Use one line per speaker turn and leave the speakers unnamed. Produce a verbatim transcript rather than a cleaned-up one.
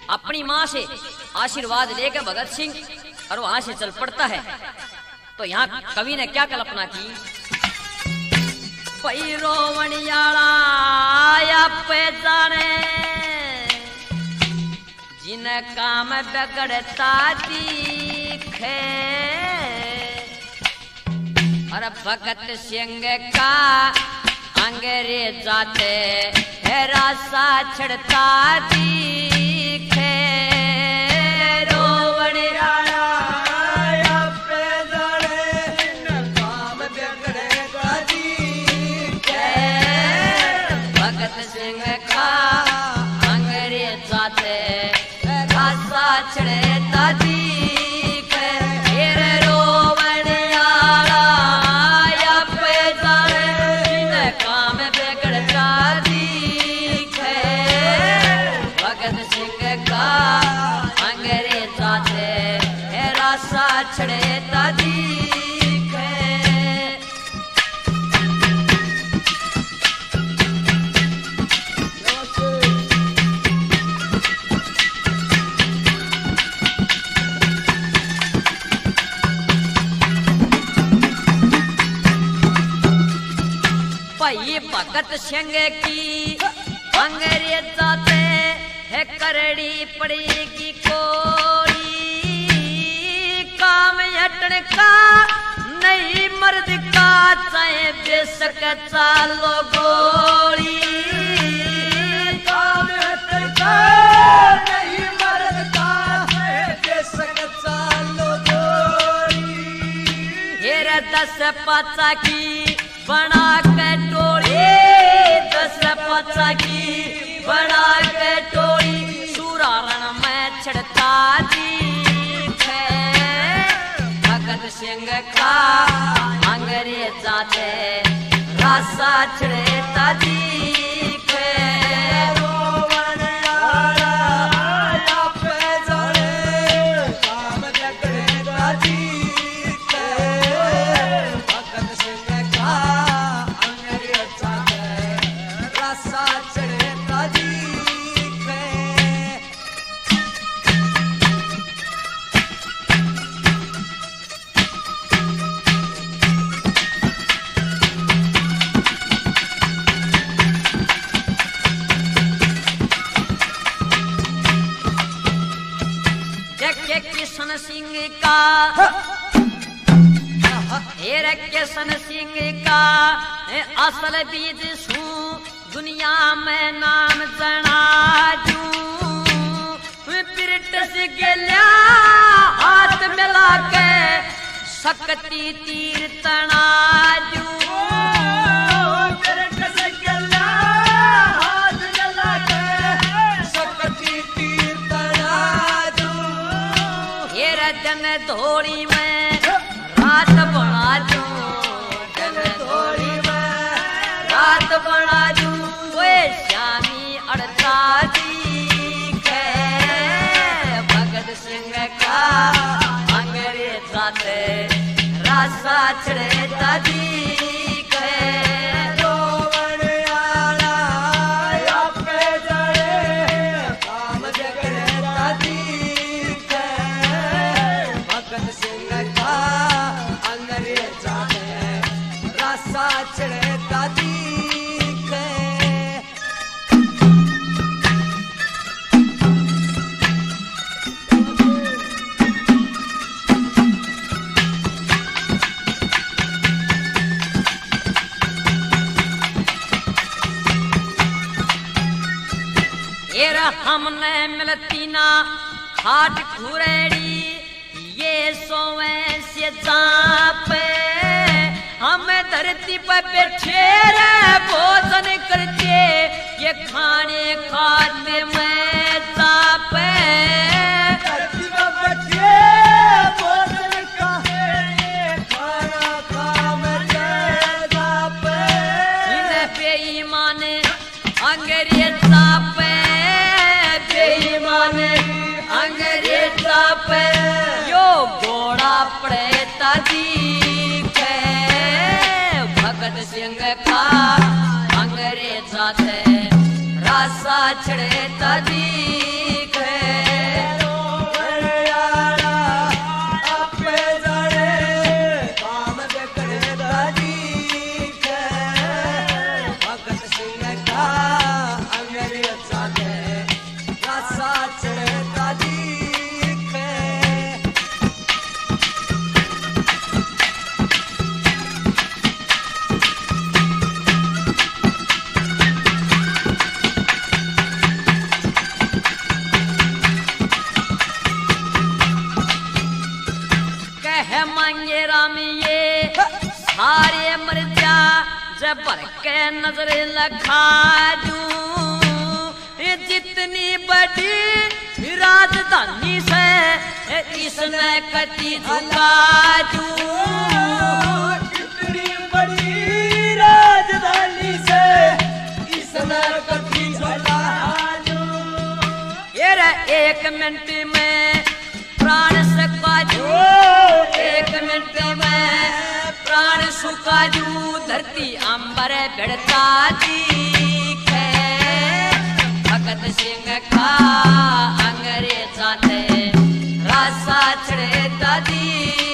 अपनी माँ से आशीर्वाद लेकर भगत सिंह और वहां से चल पड़ता है। तो यहाँ कवि ने क्या कल्पना की, पैरोवणियाला पे जाने जिन काम बिगड़ता दिखे, और भगत सिंह का अंग्रेजा ते रासा छड़ता दिखे। रोवणियाला पे जाने जिन काम बिगड़ता दिखे, भगत सिंह का अंग्रेजा ते रासा छड़ता दिखे। फिर रोवणियाला पे जाने जिन काम बिगड़ता दिखे, भगत सिंह का अंग्रेजा ते रासा छड़ता दिखे। भाई भगत सिंह की अंग्रेजा ते है करड़ी पड़ेगी कोड़ी, काम हटन का नहीं मर्द का चाहे बेशक चालो गोली। काम हटन का नहीं मर्द का चाहे बेशक चालो गोली। हेरे दस पाचा की बना के टोली, दस पाचा की बना के टोली, सुरारण में छड़ता दिखे। भगत सिंह का अंग्रेजा ते रासा छड़ता दिखे। रोवणियाला पे जाने काम बिगड़ता दिखे, भगत सिंह का अंग्रेजा ते रासा छड़ता दिखे। जग किशन सिंह का हेर किशन सिंह का असल बीज सू दुनिया में नाम जनाजू। ब्रिटिश गल्या हाथ मिला के शक्ति तीर तनाजू। ब्रिटिश गल्या हाथ मिला के शक्ति तीर तनाजू। हेर जन धोड़ी में रात बना जू, जन धोड़ी में रात बना जू। वे श्यामी अड़ता दिखे, भगत सिंह का अंग्रेजा ते रासा छड़ता दिखे। रोवणियाला पे जाने काम बिगड़ता दिखे, भगत सिंह का अंग्रेजा ते रासा छड़ता दिखे। हमने मिलती ना खाट खुरेड़ी, ये सोवे से चापे। हम धरती पर बैठे रे भोजन करते, ये खाने खाते में चापे। धरती पर बैठे भोजन खाते, खाना खा में चापे। इन्हें बेईमान अंग्रेजा पे, बेईमान अंग्रेजा पे यो घोड़ा पड़ता दिखे। भगत सिंह का अंग्रेजा ते रासा छड़ता दिखे। से भर के नजर लखा दूं, जितनी बड़ी राजधानी से इसमें कति झुका दूं,
जितनी बड़ी राजधानी से इसमें कति झुका दूं।
ये रे एक मिनट में प्राण सका दूं, एक मिनट में प्राण सुका दूं, धरती अंबर भिड़ता दिखे, भगत सिंह का अंग्रेजा थे रासा छड़े दादी।